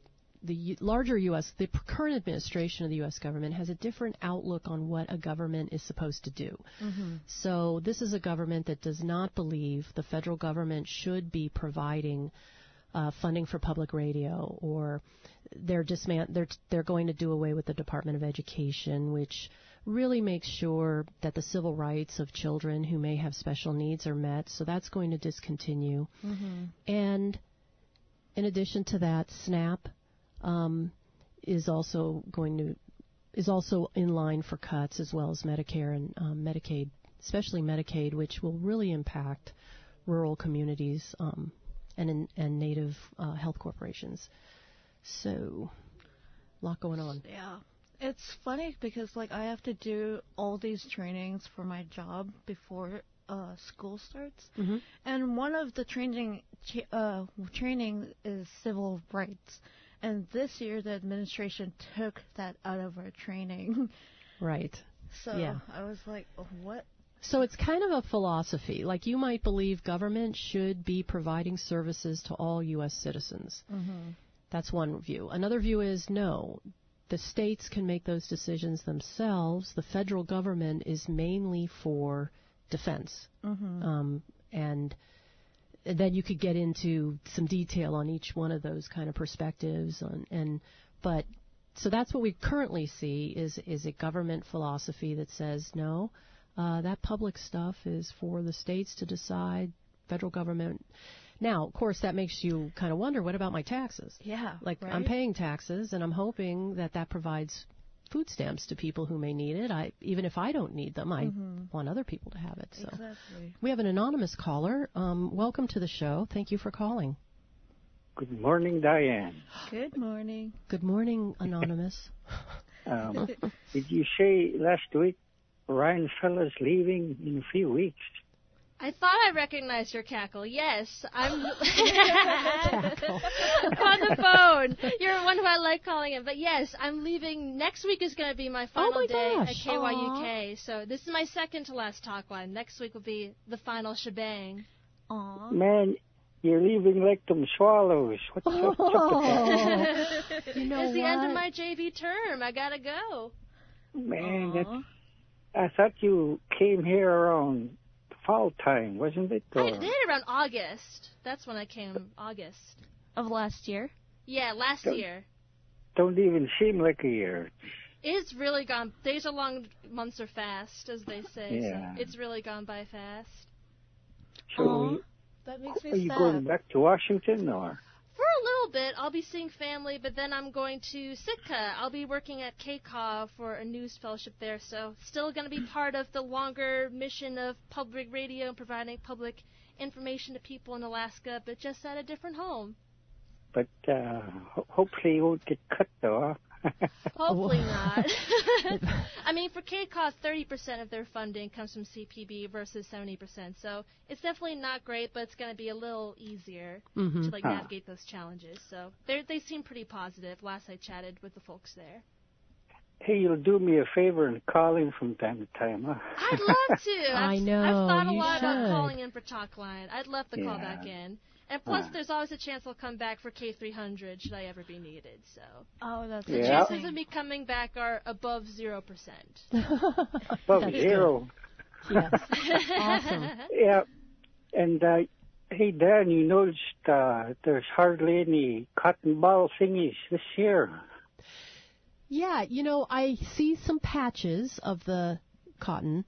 the larger U S, the current administration of the U S government has a different outlook on what a government is supposed to do. Mm-hmm. So this is a government that does not believe the federal government should be providing uh, funding for public radio, or they're dismant- they're they're going to do away with the Department of Education, which really makes sure that the civil rights of children who may have special needs are met. So that's going to discontinue. Mm-hmm. And in addition to that, SNAP um, is also going to is also in line for cuts, as well as Medicare and um, Medicaid, especially Medicaid, which will really impact rural communities um, and in, and Native uh, health corporations. So, a lot going on. Yeah. It's funny because like I have to do all these trainings for my job before uh, school starts, Mm-hmm. and one of the training ch- uh, training is civil rights. And this year the administration took that out of our training. Right. So Yeah. I was like, oh, what? So it's kind of a philosophy. Like, you might believe government should be providing services to all U S citizens. Mm-hmm. That's one view. Another view is no. The states can make those decisions themselves. The federal government is mainly for defense. Mm-hmm. Um, and then you could get into some detail on each one of those kind of perspectives. On, and but so that's what we currently see is is a government philosophy that says no, uh, that public stuff is for the states to decide. Federal government. Now, of course, that makes you kind of wonder, what about my taxes? Yeah. Like, right? I'm paying taxes, and I'm hoping that that provides food stamps to people who may need it. I, even if I don't need them, I Mm-hmm. want other people to have it. So Exactly. we have an anonymous caller. Um, welcome to the show. Thank you for calling. Good morning, Diane. Good morning. Good morning, Anonymous. Um, did you say last week Ryan fella's leaving in a few weeks? I thought I recognized your cackle. Yes, I'm on the phone. You're one who I like calling him. But yes, I'm leaving. Next week is going to be my final Oh my day gosh. at K Y U K. So this is my second to last talk line. Next week will be the final shebang. Aw. Man, you're leaving like them swallows. What's up, what's up with that? You know It's the end of what? my J V term. I gotta go. Man, Aw. that's, I thought you came here around fall time, wasn't it? I Or- did around August. That's when I came. August. Of last year? Yeah, last Don't- year. Don't even seem like a year. It's really gone. Days are long, months are fast, as they say. Yeah. So it's really gone by fast. So, Aw. you- That makes me are you sad. going back to Washington or? For a little bit, I'll be seeing family, but then I'm going to Sitka. I'll be working at K C O V for a news fellowship there, so still going to be part of the longer mission of public radio and providing public information to people in Alaska, but just at a different home. But uh, ho- hopefully you won't get cut though. Huh? Hopefully not. I mean, for K C O V, thirty percent of their funding comes from C P B versus seventy percent. So it's definitely not great, but it's going to be a little easier Mhm. to like Ah. navigate those challenges. So they they seem pretty positive. Last I chatted with the folks there. Hey, you'll do me a favor and call in from time to time, huh? I'd love to. I I've, know, I've thought a you lot about should. calling in for Talk Line. I'd love to call Yeah. back in. And plus, Ah. there's always a chance I'll come back for K three hundred should I ever be needed. So Oh, that's the Yeah. chances of me coming back are above zero percent. Above That's zero. Yes. Awesome. Yeah. And, uh, hey, Dan, you noticed uh, there's hardly any cotton ball thingies this year. Yeah, you know, I see some patches of the cotton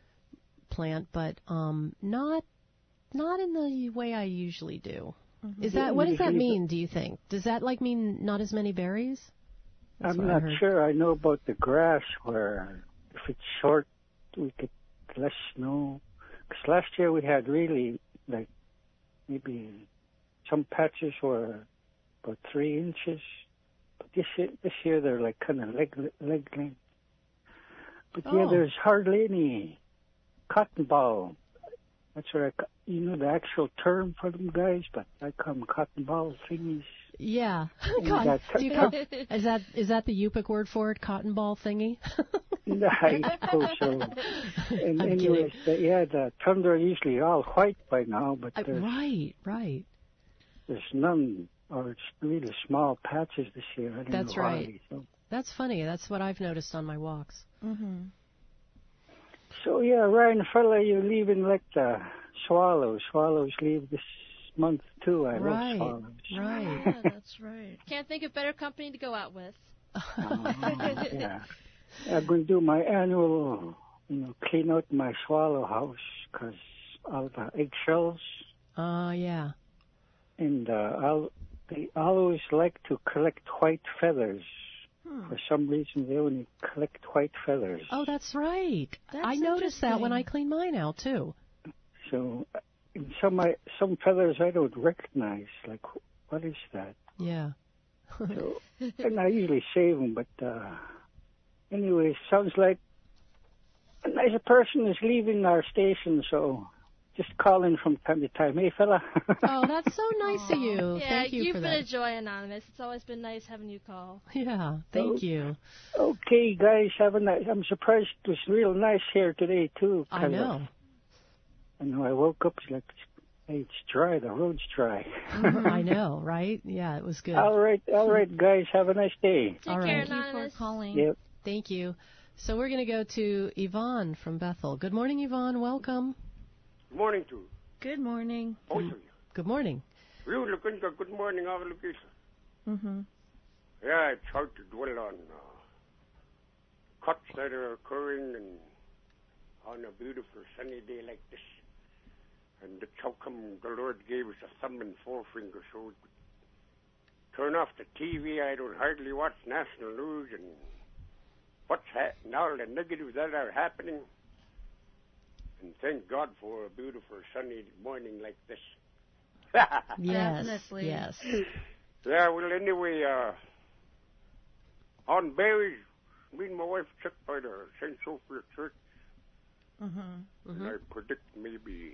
plant, but um, not not in the way I usually do. Is that what does that Usually the- mean? Do you think? Does that like mean not as many berries? That's I'm what I not heard. sure. I know about the grass where if it's short, we get less snow. Because last year we had really, like, maybe some patches were about three inches. But this year, this year they're like kind of leg, leg length. But yeah, Oh. there's hardly any cotton ball. That's what I, ca- you know, the actual term for them guys, but I call them cotton ball thingies. Yeah. And God, that- do you call, is that is that the Yupik word for it? Cotton ball thingy? I suppose so. And I'm anyways, the, yeah, the tundra are usually all white by now, but Uh, there's, right, right. there's none, or it's really small patches this year. I don't That's know right. why. So, That's funny. That's what I've noticed on my walks. Mm-hmm. so yeah, Ryan fella, you're leaving like the swallows. Swallows leave this month too. I Right, love swallows. right. Yeah, that's right. Can't think of better company to go out with. Oh, yeah. I'm going to do my annual, you know, clean out my swallow house because all the eggshells. Oh, yeah. And uh, I'll, they always like to collect white feathers. Hmm. For some reason, they only collect white feathers. Oh, that's right. That's I noticed that when I interesting. clean mine out, too. So, uh, and some I, some feathers I don't recognize. Like, wh- what is that? Yeah. So, and I usually save them, but uh, anyway, sounds like a nice person is leaving our station. So, just call in from time to time. Hey, fella. Oh, that's so nice of you. Yeah, Thank you you've for been that. a joy, Anonymous. It's always been nice having you call. Yeah, thank you. Okay, guys, have a nice. I'm surprised it was real nice here today too. I 'cause, know. uh, I know. I woke up. It's like, hey, it's dry. The road's dry. I know, right? Yeah, it was good. All right, all right, guys. Have a nice day. Take All care, right. Thank you for Anonymous. calling. Yep. Thank you. So we're going to go to Yvonne from Bethel. Good morning, Yvonne. Welcome. Good morning to Good morning. both of you. Good morning. You looking good, good morning, our location. Mm-hmm. Yeah, it's hard to dwell on uh, cuts that are occurring and on a beautiful sunny day like this. And that's how come the Lord gave us a thumb and forefinger so we could turn off the T V. I don't hardly watch national news and what's happening, all the negatives that are happening. And thank God for a beautiful sunny morning like this. Yes, Definitely. yes. Yeah, well, anyway, uh, on berries, me and my wife checked by the Saint Sophia Church, Mm-hmm. and I predict maybe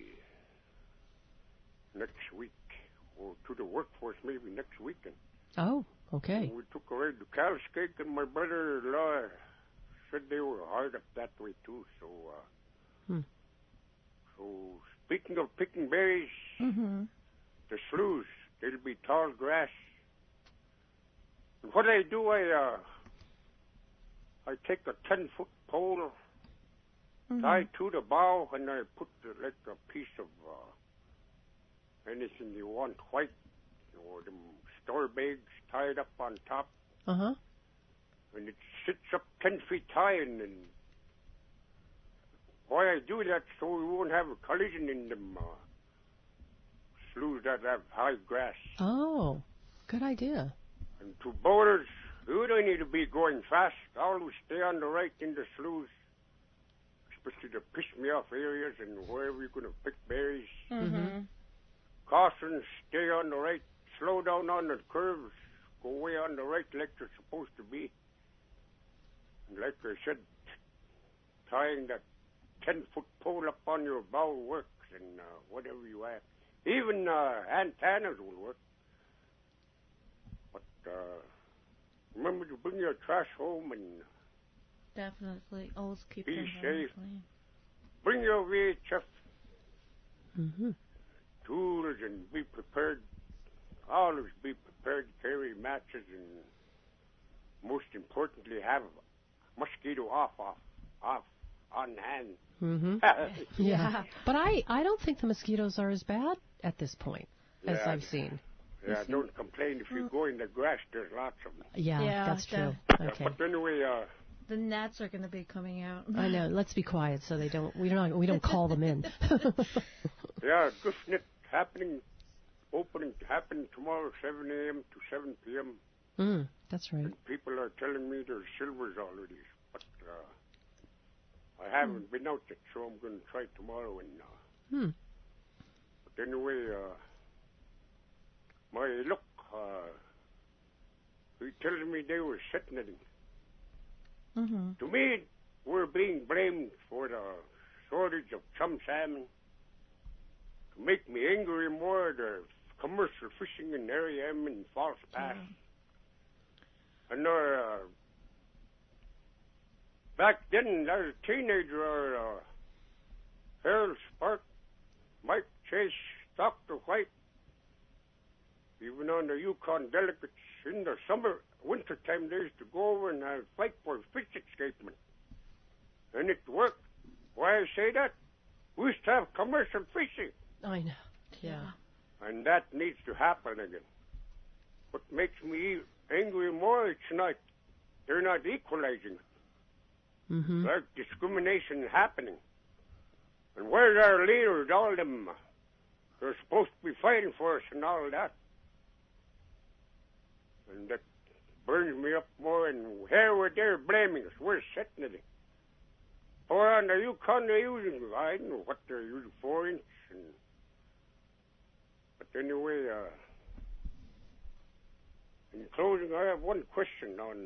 next week, or to the workforce maybe next weekend. Oh, okay. And we took away the Calskake, and my brother-in-law said they were hard up that way too. So, uh, Hmm. so speaking of picking berries, Mm-hmm. the sloughs, they'll be tall grass. And what I do, I uh, I take a ten-foot pole, Mm-hmm. tie to the bough, and I put uh, like a piece of uh, anything you want, white, or them store bags tied up on top, Uh-huh. and it sits up ten feet high. And, and why I do that, so we won't have a collision in them uh, sloughs that have high grass. Oh, good idea. And to bowlers, you don't need to be going fast. Always stay on the right in the sloughs, especially the piss me off areas and wherever you're going to pick berries. Mm-hmm. Caution, stay on the right. Slow down on the curves. Go way on the right like you're supposed to be. And like I said, tying that ten-foot pole up on your bow works, and uh, whatever you have. Even uh, antennas will work. But uh, remember to bring your trash home and Definitely. Always keep Be them safe. very clean. bring your V H F Mm-hmm. tools and be prepared. Always be prepared to carry matches, and most importantly, have mosquito off, off, off, on hand. Mm-hmm. Yeah. But I, I don't think the mosquitoes are as bad at this point as Yeah. I've seen. Yeah, don't complain if you go in the grass. There's lots of them. Yeah, Yeah, that's true. Yeah, Okay. but anyway, uh, The gnats are going to be coming out. I know. Let's be quiet so they don't. We don't. We don't call them in. yeah, GoofNet happening, opening happening tomorrow, seven a.m. to seven p.m. Mm, that's right. And people are telling me there's silvers already, but uh, I haven't been out yet, so I'm going to try tomorrow. And uh, Hmm. but anyway, uh, my look, uh, he tells me they were set netting. Mm-hmm. To me, we're being blamed for the shortage of chum salmon. To make me angry more, the commercial fishing in Area M and False Pass. And uh, back then, as a teenager, uh, Harold Spark, Mike Chase, Doctor White, even on the Yukon delegates in the summer, winter time, they used to go over and uh, fight for fish escapement. And it worked. Why I say that? We used to have commercial fishing. I know. Yeah. And that needs to happen again. What makes me angry more, it's not, they're not equalizing. Mm-hmm. There's discrimination happening. And where's our leaders, all of them? They're supposed to be fighting for us and all that. And that burns me up more, and here we're there blaming us. We're setting it. Or on the Yukon, they're using, I don't know what they're using, four inch. And, but anyway, uh, in closing, I have one question on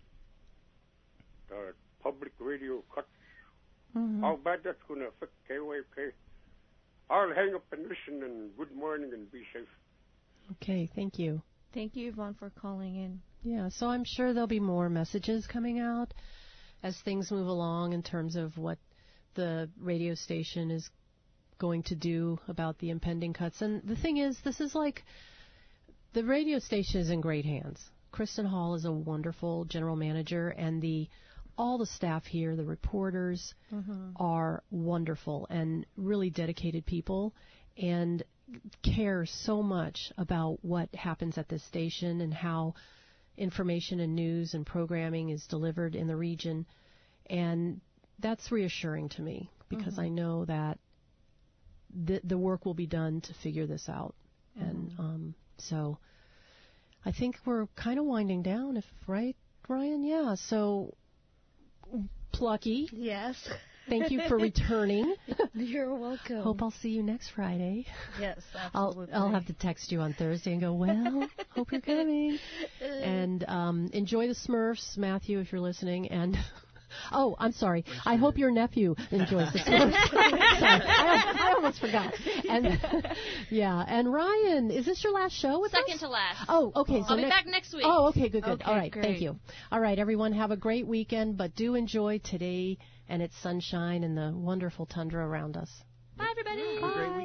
the public radio cuts. Mm-hmm. How bad that's going to affect K Y K. I'll hang up and listen, and good morning, and be safe. Okay. Thank you. Thank you, Yvonne, for calling in. Yeah. So I'm sure there'll be more messages coming out as things move along in terms of what the radio station is going to do about the impending cuts. And the thing is, this is like the radio station is in great hands. Kristen Hall is a wonderful general manager, and the all the staff here, the reporters, Mm-hmm. are wonderful and really dedicated people and care so much about what happens at this station and how information and news and programming is delivered in the region. And that's reassuring to me because Mm-hmm. I know that the, the work will be done to figure this out. Mm-hmm. And um, so I think we're kind of winding down, if right, Ryan? Yeah. So Plucky. Yes. Thank you for returning. You're welcome. Hope I'll see you next Friday. Yes, I'll absolutely. I'll have to text you on Thursday and go, well, hope you're coming. And um, enjoy the Smurfs, Matthew, if you're listening. And oh, I'm sorry. I hope your nephew enjoys the Smurfs. Sorry, I, I almost forgot. And yeah, and Ryan, is this your last show with Second us? to last. Oh, okay. So I'll be ne- back next week. Oh, okay, good, good. Okay, All right, great. thank you. All right, everyone, have a great weekend, but do enjoy today and its sunshine and the wonderful tundra around us. Bye, everybody. Bye.